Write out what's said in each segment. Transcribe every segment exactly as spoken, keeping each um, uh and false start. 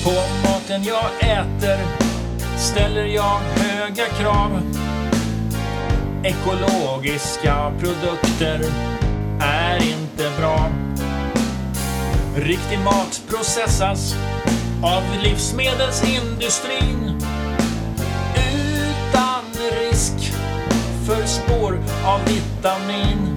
På maten jag äter ställer jag höga krav. Ekologiska produkter är inte bra. Riktig mat processas av livsmedelsindustrin utan risk för spår av vitamin.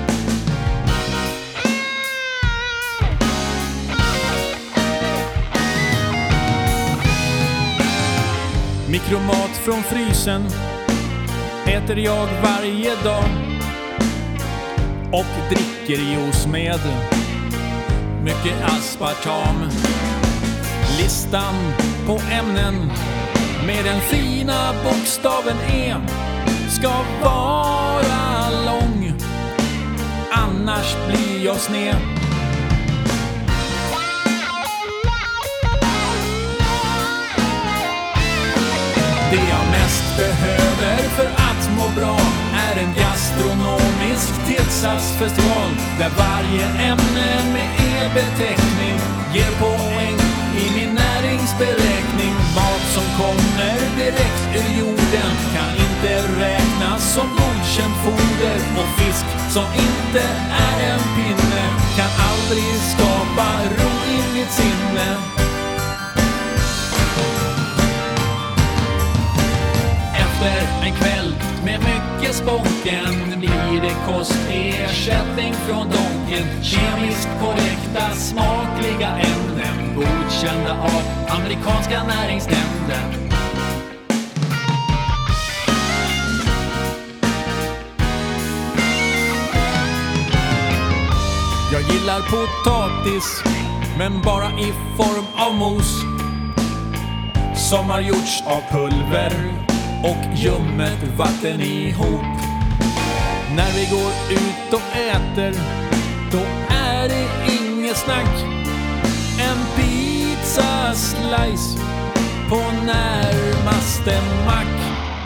Mikromat från frysen äter jag varje dag och dricker juice med mycket aspartam. Listan på ämnen med den fina bokstaven E ska vara lång, annars blir jag sned. Det jag mest behöver för att må bra är en gastronomisk tillsatsfestival där varje ämne med e-beteckning ger poäng i min näringsberäkning. Mat som kommer direkt ur jorden kan inte räknas som godkänt foder, och fisk som inte är en pinne kan aldrig skapa ro i mitt sinne. En kväll med mycket spocken blir det kostersättning från Donken. Kemiskt korrekta, smakliga ämnen godkända av amerikanska näringsnämnden. Jag gillar potatis, men bara i form av mos som har gjorts av pulver och ljummet vatten ihop. När vi går ut och äter, då är det inget snack. En pizza slice på närmaste mack.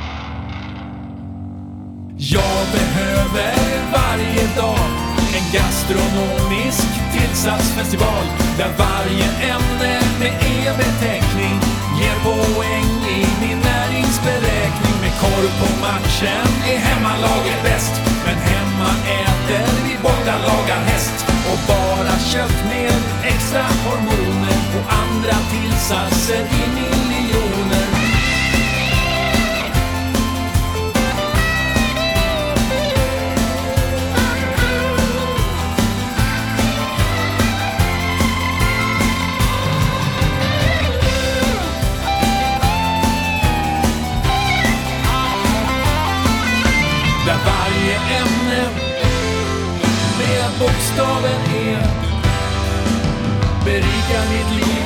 Jag behöver varje dag en gastronomisk tillsatsfestival där varje ämne med e-beteckning ger poäng i min näringsberäkning. Med korv på matchen är hemmalaget bäst, men hemma äter vi borta lagar häst. Och bara kött med extra hormoner och andra tillsatser i miljoner. Där varje ämne med bokstaven E berikar mitt liv.